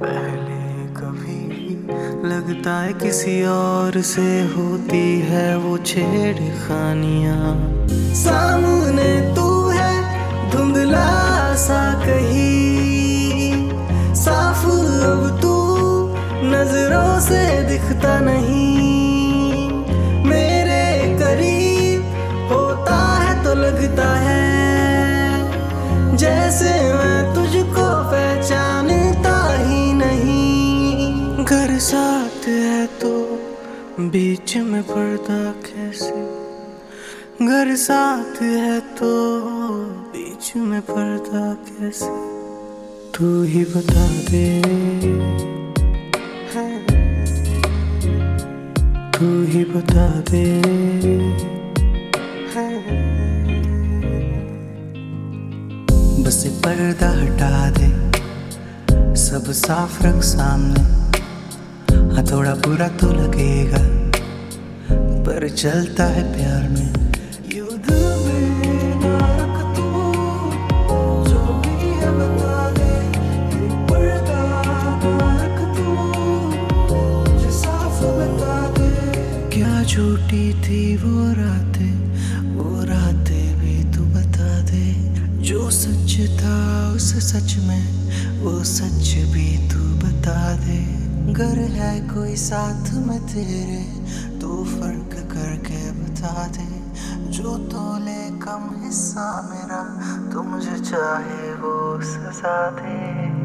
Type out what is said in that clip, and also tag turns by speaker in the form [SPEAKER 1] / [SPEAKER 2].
[SPEAKER 1] पहले कभी लगता है किसी और से होती है वो छेड़खानियाँ। सामने तू है धुंधला सा कहीं, साफ अब तू नजरों से दिखता नहीं। मेरे करीब होता है तो लगता है जैसे मैं तुझको पहचानता ही नहीं। घर साथ है तो बीच में पर्दा कैसे, घर साथ है तो बीच में पर्दा कैसे, तू ही बता दे, तू ही बता दे। बस पर्दा हटा दे, सब साफ रख सामने। हाँ थोड़ा बुरा तो लगेगा पर चलता है प्यार में। युद्ध में ना रख तू, जो भी है बता दे। पर्दा ना रख तू, मुझे साफ बता दे। क्या झूठी थी वो रातें भी तू बता दे। जो सच था उस सच में वो सच भी तू बता दे। अगर है कोई साथ में तेरे तो फर्क करके बता दे। जो तोले कम हिस्सा मेरा तो मुझे चाहे वो सजा दे।